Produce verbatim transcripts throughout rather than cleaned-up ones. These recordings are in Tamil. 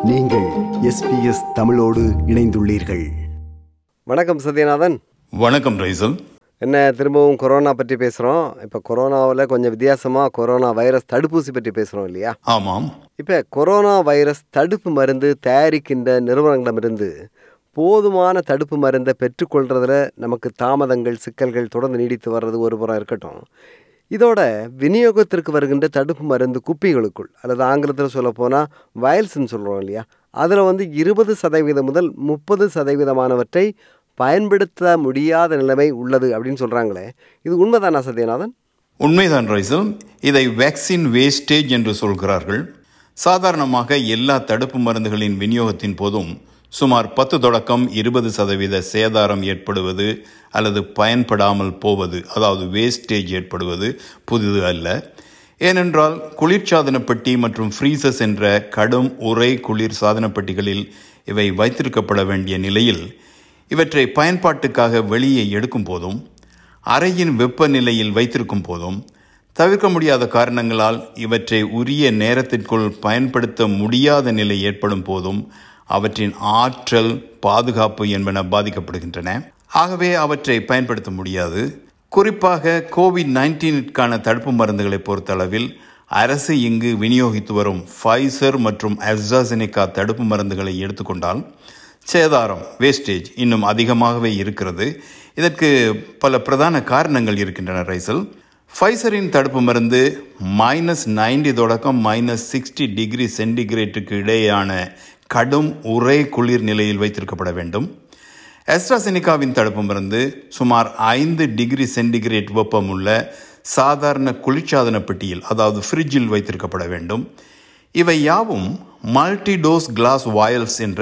நீங்கள் எஸ்பிஎஸ் தமிழோடு இணைந்துள்ளீர்கள். வணக்கம் சத்யநாதன். வணக்கம் ரைசல். என்ன திரும்பவும் கொரோனா பற்றி பேசுகிறோம். இப்போ கொரோனாவில் கொஞ்சம் வித்தியாசமாக கொரோனா வைரஸ் தடுப்பூசி பற்றி பேசுகிறோம் இல்லையா? ஆமாம். இப்போ கொரோனா வைரஸ் தடுப்பு மருந்து தயாரிக்கின்ற நிறுவனங்களிடமிருந்து போதுமான தடுப்பு மருந்தை பெற்றுக்கொள்றதுல நமக்கு தாமதங்கள், சிக்கல்கள் தொடர்ந்து நீடித்து வர்றது ஒரு புறம் இருக்கட்டும். இதோட விநியோகத்திற்கு வருகின்ற தடுப்பு மருந்து குப்பிகளுக்குள், அல்லது ஆங்கிலத்தில் சொல்ல போனால் வயல்ஸ்ன்னு சொல்கிறோம் இல்லையா, அதில் வந்து இருபது சதவீதம் முதல் முப்பது சதவீதமானவற்றை பயன்படுத்த முடியாத நிலைமை உள்ளது அப்படின்னு சொல்கிறாங்களே, இது உண்மைதானா சத்யநாதன்? உண்மைதான் ரைசல். இதை வேக்சின் வேஸ்டேஜ் என்று சொல்கிறார்கள். சாதாரணமாக எல்லா தடுப்பு மருந்துகளின் விநியோகத்தின் போதும் சுமார் பத்து தொடக்கம் இருபது சதவீத சேதாரம் ஏற்படுவது அல்லது பயன்படாமல் போவது, அதாவது வேஸ்டேஜ் ஏற்படுவது புதிது அல்ல. ஏனென்றால் குளிர்சாதன பெட்டி மற்றும் ஃப்ரீசர்ஸ் என்ற கடும் உறை குளிர் சாதன பெட்டிகளில் இவை வைத்திருக்கப்பட வேண்டிய நிலையில் இவற்றை பயன்பாட்டுக்காக வெளியே எடுக்கும் போதும், அறையின் வெப்பநிலையில் வைத்திருக்கும் போதும், தவிர்க்க முடியாத காரணங்களால் இவற்றை உரிய நேரத்திற்குள் பயன்படுத்த முடியாத நிலை ஏற்படும் போதும் அவற்றின் ஆற்றல், பாதுகாப்பு என்பன பாதிக்கப்படுகின்றன. ஆகவே அவற்றை பயன்படுத்த முடியாது. குறிப்பாக கோவிட் நைன்டீனுக்கான தடுப்பு மருந்துகளை பொறுத்தளவில் அரசு இங்கு விநியோகித்து வரும் ஃபைசர் மற்றும் அஸ்ட்ராசெனிகா தடுப்பு மருந்துகளை எடுத்துக்கொண்டால் சேதாரம், வேஸ்டேஜ் இன்னும் அதிகமாகவே இருக்கிறது. இதற்கு பல பிரதான காரணங்கள் இருக்கின்றன ரைசல். ஃபைசரின் தடுப்பு மருந்து மைனஸ் நைன்டி தொடக்கம் மைனஸ் சிக்ஸ்டி டிகிரி சென்டிகிரேட்டுக்கு இடையேயான கடும் உறை குளிர் நிலையில் வைத்திருக்கப்பட வேண்டும். அஸ்ட்ராசெனிகாவின் தடுப்பு மருந்து சுமார் ஐந்து டிகிரி சென்டிகிரேட் வெப்பமுள்ள சாதாரண குளிர்சாதன பெட்டியில், அதாவது ஃப்ரிட்ஜில் வைத்திருக்கப்பட வேண்டும். இவை யாவும் மல்டி டோஸ் கிளாஸ் வாயல்ஸ் என்ற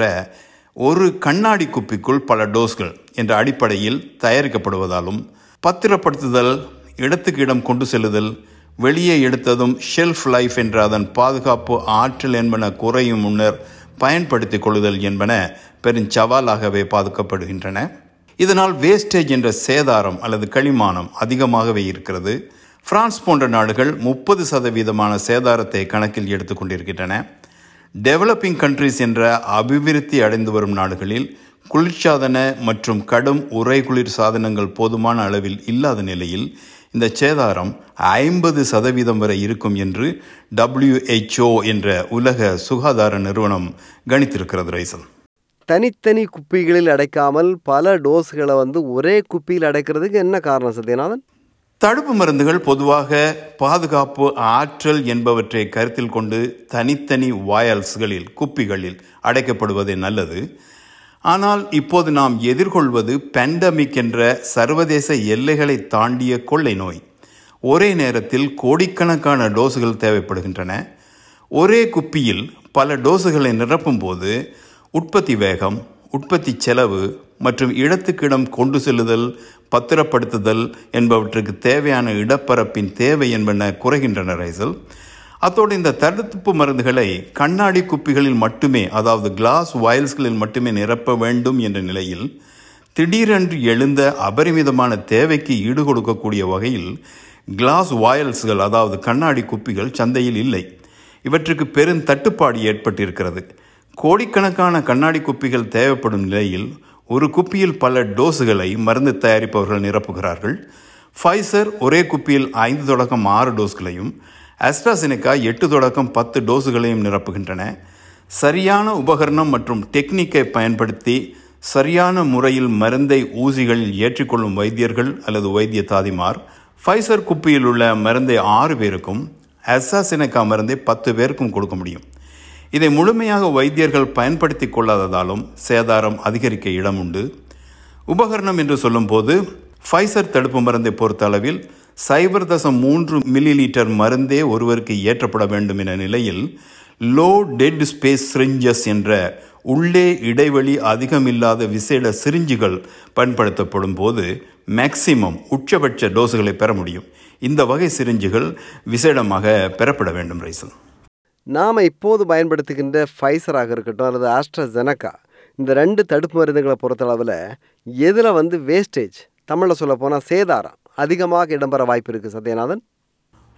ஒரு கண்ணாடி குப்பிக்குள் பல டோஸ்கள் என்ற அடிப்படையில் தயாரிக்கப்படுவதாலும், பத்திரப்படுத்துதல், இடத்துக்கு இடம் கொண்டு செல்லுதல், வெளியே எடுத்ததும் ஷெல்ஃப் லைஃப் என்ற அதன் பாதுகாப்பு ஆற்றல் என்பன குறையும் முன்னர் பயன்படுத்திக் கொள்ளுதல் என்பன பெருஞ்சவாலாகவே பாதுகாக்கப்படுகின்றன. இதனால் வேஸ்டேஜ் என்ற சேதாரம் அல்லது களிமானம் அதிகமாகவே இருக்கிறது. பிரான்ஸ் போன்ற நாடுகள் முப்பது சதவீதமான சேதாரத்தை கணக்கில் எடுத்துக் கொண்டிருக்கின்றன. டெவலப்பிங் கண்ட்ரிஸ் என்ற அபிவிருத்தி அடைந்து வரும் நாடுகளில் குளிர்சாதன மற்றும் கடும் உறை குளிர் சாதனங்கள் போதுமான அளவில் இல்லாத நிலையில் இந்த சேதாரம் ஐம்பது சதவீதம் வரை இருக்கும் என்று டபிள்யூ எச் ஓ என்ற உலக சுகாதார நிறுவனம் கணித்திருக்கிறது ரைசல். தனித்தனி குப்பிகளில் அடைக்காமல் பல டோஸ்களை வந்து ஒரே குப்பியில் அடைக்கிறதுக்கு என்ன காரணம் சத்யநாதன்? தடுப்பு மருந்துகள் பொதுவாக பாதுகாப்பு, ஆற்றல் என்பவற்றை கருத்தில் கொண்டு தனித்தனி வாயல்ஸ்களில், குப்பிகளில் அடைக்கப்படுவதே நல்லது. ஆனால் இப்போது நாம் எதிர்கொள்வது பேண்டமிக் என்ற சர்வதேச எல்லைகளை தாண்டிய கொள்ளை நோய். ஒரே நேரத்தில் கோடிக்கணக்கான டோஸுகள் தேவைப்படுகின்றன. ஒரே குப்பியில் பல டோஸுகளை நிரப்பும் போது உற்பத்தி வேகம், உற்பத்தி செலவு மற்றும் இடத்துக்கு இடம் கொண்டு செல்லுதல், பத்திரப்படுத்துதல் என்பவற்றுக்கு தேவையான இடப்பரப்பின் தேவை என்பன குறைகின்றன ரைசல். அத்தோடு இந்த தடுப்பு மருந்துகளை கண்ணாடி குப்பிகளில் மட்டுமே, அதாவது கிளாஸ் வாயில்ஸ்களில் மட்டுமே நிரப்ப வேண்டும் என்ற நிலையில் திடீரென்று எழுந்த அபரிமிதமான தேவைக்கு ஈடு கொடுக்கக்கூடிய வகையில் கிளாஸ் வாயில்ஸ்கள், அதாவது கண்ணாடி குப்பிகள் சந்தையில் இல்லை. இவற்றுக்கு பெரும் தட்டுப்பாடு ஏற்பட்டிருக்கிறது. கோடிக்கணக்கான கண்ணாடி குப்பிகள் தேவைப்படும் நிலையில் ஒரு குப்பியில் பல டோஸுகளை மருந்து தயாரிப்பவர்கள் நிரப்புகிறார்கள். ஃபைசர் ஒரே குப்பியில் ஐந்து தொடக்கம் ஆறு டோஸ்களையும், அஸ்ட்ராசெனிகா எட்டு தொடக்கம் பத்து டோஸுகளையும் நிரப்புகின்றன. சரியான உபகரணம் மற்றும் டெக்னிக்கை பயன்படுத்தி சரியான முறையில் மருந்தை ஊசிகளில் ஏற்றிக்கொள்ளும் வைத்தியர்கள் அல்லது வைத்திய தாதிமார் ஃபைசர் குப்பியில் உள்ள மருந்தை ஆறு பேருக்கும், அஸ்ட்ராசெனிகா மருந்தை பத்து பேருக்கும் கொடுக்க முடியும். இதை முழுமையாக வைத்தியர்கள் பயன்படுத்தி கொள்ளாததாலும் சேதாரம் அதிகரிக்க இடம் உண்டு. உபகரணம் என்று சொல்லும்போது ஃபைசர் தடுப்பு மருந்தை பொறுத்த அளவில் சைபர் தசம் மூன்று மில்லி லிட்டர் மருந்தே ஒருவருக்கு ஏற்றப்பட வேண்டும் என நிலையில் லோ டெட் ஸ்பேஸ் சிரிஞ்சஸ் என்ற உள்ளே இடைவெளி அதிகமில்லாத விசேட சிரிஞ்சுகள் பயன்படுத்தப்படும் போது மேக்சிமம் உச்சபட்ச டோஸுகளை பெற முடியும். இந்த வகை சிரிஞ்சுகள் விசேடமாக பெறப்பட வேண்டும் ரைசல். நாம் இப்போது பயன்படுத்துகின்ற ஃபைசராக இருக்கட்டும் அல்லது ஆஸ்ட்ராசெனகா, இந்த ரெண்டு தடுப்பு மருந்துகளை பொறுத்தளவில் எதில் வந்து வேஸ்டேஜ், தமிழில் சொல்ல போனால் சேதாரம் அதிகமாக இடம்பெற வாய்ப்பு இருக்குது சத்யநாதன்?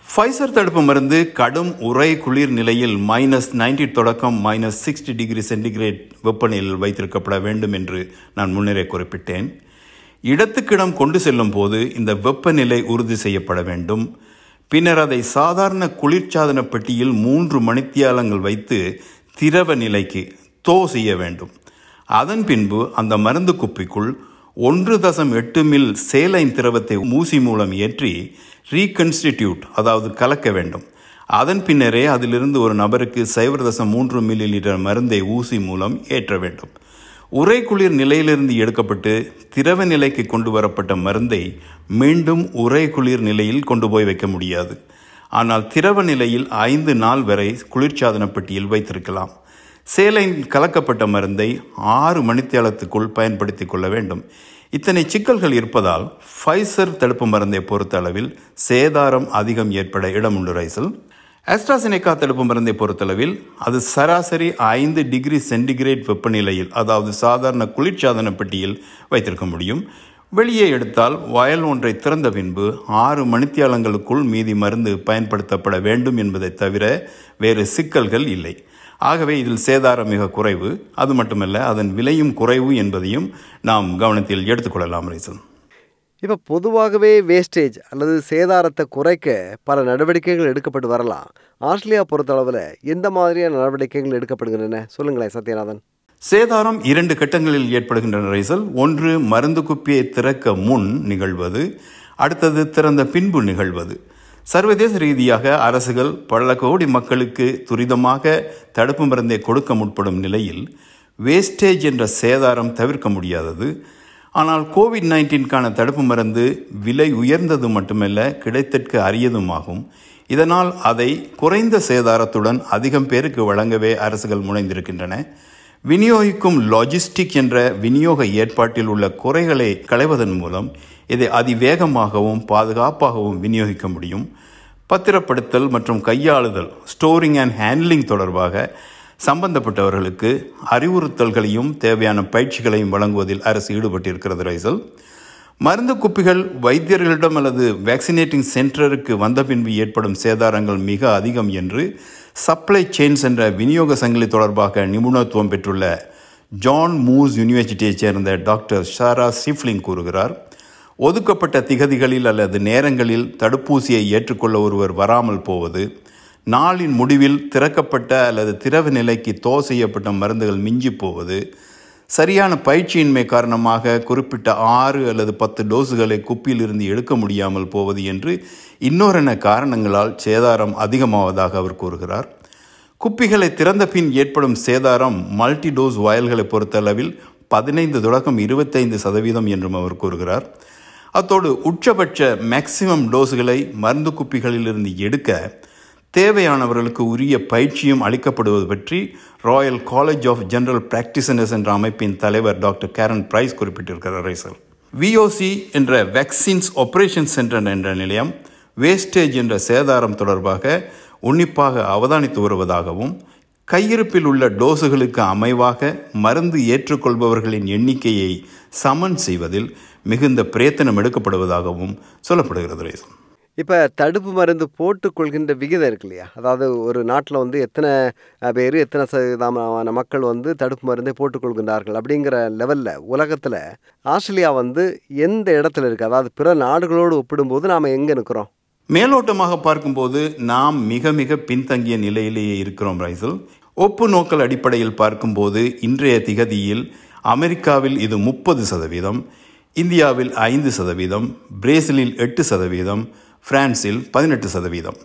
ஃபைசர் தடுப்பு மருந்து கடும் உறை குளிர் நிலையில் மைனஸ் நைன்டி தொடக்கம் மைனஸ் சிக்ஸ்டி டிகிரி சென்டிகிரேட் வெப்பநிலையில் வைத்திருக்கப்பட வேண்டும் என்று நான் முன்னரே குறிப்பிட்டேன். இடத்துக்கிடம் கொண்டு செல்லும் போது இந்த வெப்பநிலை உறுதி செய்யப்பட வேண்டும். பின்னர் அதை சாதாரண குளிர்சாதன பெட்டியில் மூன்று மணித்தியாலங்கள் வைத்து திரவ நிலைக்கு தோ செய்ய வேண்டும். அதன் பின்பு அந்த மருந்து குப்பிக்குள் ஒன்று தசம் எட்டு மில் சேலைன் திரவத்தை ஊசி மூலம் ஏற்றி ரீகன்ஸ்டிடியூட் அதாவது கலக்க வேண்டும். அதன் பின்னரே அதிலிருந்து ஒரு நபருக்கு சைவர் தசம் மூன்று மில்லி லிட்டர் மருந்தை ஊசி மூலம் ஏற்ற வேண்டும். உறை குளிர் நிலையிலிருந்து எடுக்கப்பட்டு திரவ நிலைக்கு கொண்டு வரப்பட்ட மருந்தை மீண்டும் உறை குளிர் நிலையில் கொண்டு போய் வைக்க முடியாது. ஆனால் திரவ நிலையில் ஐந்து நாள் வரை குளிர்சாதன பெட்டியில் வைத்திருக்கலாம். சேலைன் கலக்கப்பட்ட மருந்தை ஆறு மணித்தியாலத்துக்குள் பயன்படுத்தி கொள்ள வேண்டும். இத்தனை சிக்கல்கள் இருப்பதால் ஃபைசர் தடுப்பு மருந்தை பொறுத்த அளவில் சேதாரம் அதிகம் ஏற்பட இடமுண்டு ரைசல். ஆஸ்ட்ராசெனேகா தடுப்பு மருந்தை பொறுத்தளவில் அது சராசரி ஐந்து டிகிரி சென்டிகிரேட் வெப்பநிலையில் அதாவது சாதாரண குளிர்சாதன பெட்டியில் வைத்திருக்க முடியும். வெளியே எடுத்தால் வயல் ஒன்றை திறந்த பின்பு ஆறு மணித்தியாலங்களுக்குள் மீதி மருந்து பயன்படுத்தப்பட வேண்டும் என்பதை தவிர வேறு சிக்கல்கள் இல்லை. ஆகவே இதில் சேதாரம் மிக குறைவு. அது மட்டுமல்ல, அதன் விலையும் குறைவு என்பதையும் நாம் கவனத்தில் எடுத்துக்கொள்ளலாம் ரைசல். இப்போ பொதுவாகவே வேஸ்டேஜ் அல்லது சேதாரத்தை குறைக்க பல நடவடிக்கைகள் எடுக்கப்பட்டு வரலாம். ஆஸ்திரேலியா பொறுத்தளவில் எந்த மாதிரியான நடவடிக்கைகள் எடுக்கப்படுகின்றன சொல்லுங்களேன் சத்யநாதன். சேதாரம் இரண்டு கட்டங்களில் ஏற்படுகின்றன ரைசல். ஒன்று மருந்து குப்பியை திறக்க முன் நிகழ்வது, அடுத்தது திறந்த பின்பு நிகழ்வது. சர்வதேச ரீதியாக அரசுகள் பல கோடி மக்களுக்கு துரிதமாக தடுப்பு மருந்தை கொடுக்க முற்படும் நிலையில் வேஸ்டேஜ் என்ற சேதாரம் தவிர்க்க முடியாதது. ஆனால் கோவிட் நைன்டீன்கான தடுப்பு மருந்து விலை உயர்ந்தது மட்டுமல்ல, கிடைத்தற்கு அரியதுமாகும். இதனால் அதை குறைந்த சேதாரத்துடன் அதிகம் பேருக்கு வழங்கவே அரசுகள் முனைந்திருக்கின்றன. விநியோகிக்கும் லாஜிஸ்டிக் என்ற விநியோக ஏற்பாட்டில் உள்ள குறைகளை களைவதன் மூலம் இதை அதிவேகமாகவும் பாதுகாப்பாகவும் விநியோகிக்க முடியும். பத்திரப்படுத்தல் மற்றும் கையாளுதல் ஸ்டோரிங் அண்ட் ஹேண்ட்லிங் தொடர்பாக சம்பந்தப்பட்டவர்களுக்கு அறிவுறுத்தல்களையும் தேவையான பயிற்சிகளையும் வழங்குவதில் அரசு ஈடுபட்டிருக்கிறது ரைசல். மருந்து குப்பிகள் வைத்தியர்களிடம் அல்லது வேக்சினேட்டிங் சென்டருக்கு வந்த பின்பு ஏற்படும் சேதாரங்கள் மிக அதிகம் என்று சப்ளை செயின்ஸ் என்ற விநியோக சங்கிலி தொடர்பாக நிபுணத்துவம் பெற்றுள்ள ஜான் மூஸ் யூனிவர்சிட்டியைச் சேர்ந்த டாக்டர் ஷாரா சிஃப்லிங் கூறுகிறார். ஒதுக்கப்பட்ட திகதிகளில் அல்லது நேரங்களில் தடுப்பூசியை ஏற்றுக்கொள்ள ஒருவர் வராமல் போவது, நாளின் முடிவில் திறக்கப்பட்ட அல்லது திரவ நிலைக்கு தோ செய்யப்பட்ட மருந்துகள் மிஞ்சி போவது, சரியான பயிற்சியின்மை காரணமாக குறிப்பிட்ட ஆறு அல்லது பத்து டோஸுகளை குப்பியிலிருந்து எடுக்க முடியாமல் போவது என்று இன்னொரென்ன காரணங்களால் சேதாரம் அதிகமாவதாக அவர் கூறுகிறார். குப்பிகளை திறந்த பின் ஏற்படும் சேதாரம் மல்டி டோஸ் வயல்களை பொறுத்தளவில் பதினைந்து தொடக்கம் இருபத்தைந்து சதவீதம் என்றும் அவர் கூறுகிறார். அத்தோடு உச்சபட்ச மேக்சிமம் டோஸுகளை மருந்து குப்பிகளிலிருந்து எடுக்க தேவையானவர்களுக்கு உரிய பயிற்சியும் அளிக்கப்படுவது பற்றி Royal College of General Practitioners என்ற அமைப்பின் தலைவர் டாக்டர் கேரன் பிரைஸ் குறிப்பிட்டிருக்கிறார் ரைசல். விஓசி என்ற வேக்சின்ஸ் ஆபரேஷன் சென்டர் என்ற நிலையம் வேஸ்டேஜ் என்ற சேதாரம் தொடர்பாக உன்னிப்பாக அவதானித்து வருவதாகவும் கையிருப்பில் உள்ள டோஸுகளுக்கு அமைவாக மருந்து ஏற்றுக்கொள்பவர்களின் எண்ணிக்கையை சமன் செய்வதில் மிகுந்த பிரயத்தனம் எடுக்கப்படுவதாகவும் சொல்லப்படுகிறது ரைசல். இப்போ தடுப்பு மருந்து போட்டுக்கொள்கின்ற விகிதம் இருக்கு இல்லையா, அதாவது ஒரு நாட்டில் வந்து எத்தனை பேர் எத்தனை சதவீதமான மக்கள் வந்து தடுப்பு மருந்தை போட்டுக்கொள்கின்றார்கள் அப்படிங்கிற லெவலில் உலகத்தில் ஆஸ்திரேலியா வந்து எந்த இடத்துல இருக்குது? அதாவது பிற நாடுகளோடு ஒப்பிடும்போது நாம் எங்கே நிற்கிறோம்? மேலோட்டமாக பார்க்கும்போது நாம் மிக மிக பின்தங்கிய நிலையிலேயே இருக்கிறோம் ரைசல். ஒப்பு நோக்கல் அடிப்படையில் பார்க்கும்போது இன்றைய திகதியில் அமெரிக்காவில் இது முப்பது சதவீதம், இந்தியாவில் ஐந்து சதவீதம், பிரேசிலில் எட்டு சதவீதம், பிரான்சில் பதினெட்டு சதவீதம்.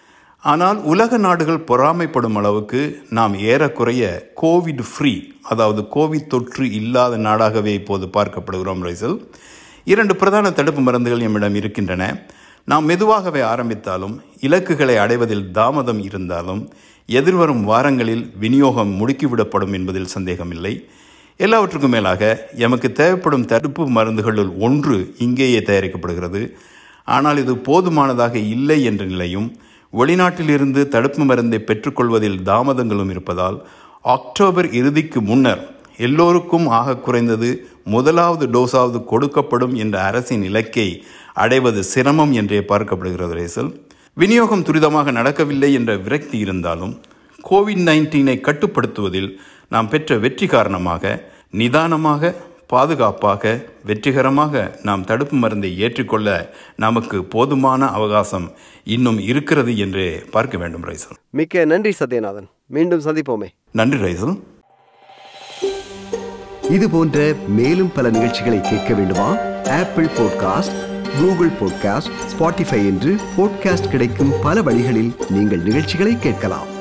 ஆனால் உலக நாடுகள் பொறாமைப்படும் அளவுக்கு நாம் ஏறக்குறைய கோவிட் ஃப்ரீ, அதாவது கோவிட் தொற்று இல்லாத நாடாகவே இப்போது பார்க்கப்படுகிறோம் ரைசல். இரண்டு பிரதான தடுப்பு மருந்துகள் நம்மிடம் இருக்கின்றன. நாம் மெதுவாகவே ஆரம்பித்தாலும் இலக்குகளை அடைவதில் தாமதம் இருந்தாலும் எதிர்வரும் வாரங்களில் விநியோகம் முடுக்கிவிடப்படும் என்பதில் சந்தேகமில்லை. எல்லாவற்றுக்கும் மேலாக எமக்கு தேவைப்படும் தடுப்பு மருந்துகளுள் ஒன்று இங்கேயே தயாரிக்கப்படுகிறது. ஆனால் இது போதுமானதாக இல்லை என்ற நிலையும் வெளிநாட்டிலிருந்து தடுப்பு மருந்தை பெற்றுக்கொள்வதில் தாமதங்களும் இருப்பதால் அக்டோபர் இறுதிக்கு முன்னர் எல்லோருக்கும் ஆக குறைந்தது முதலாவது டோஸாவது கொடுக்கப்படும் என்ற அரசின் இலக்கை அடைவது சிரமம் என்றே பார்க்கப்படுகிறது ரேசல். விநியோகம் துரிதமாக நடக்கவில்லை என்ற விரக்தி இருந்தாலும் கோவிட் நைன்டீனை கட்டுப்படுத்துவதில் நாம் பெற்ற வெற்றி காரணமாக நிதானமாக, பாதுகாப்பாக, வெற்றிகரமாக நாம் தடுப்பு மருந்தை ஏற்றுக்கொள்ள நமக்கு போதுமான அவகாசம் இன்னும் இருக்கிறது என்று பார்க்க வேண்டும் ரைசல். மிக்க நன்றி சத்யநாதன். மீண்டும் சந்திப்போமே. நன்றி ரைசல். இது போன்ற மேலும் பல நிகழ்ச்சிகளை கேட்க வேண்டுமா? Apple podcast, Google podcast, Spotify என்று பாட்காஸ்ட் கிடைக்கும் பல வழிகளில் நீங்கள் நிகழ்ச்சிகளை கேட்கலாம்.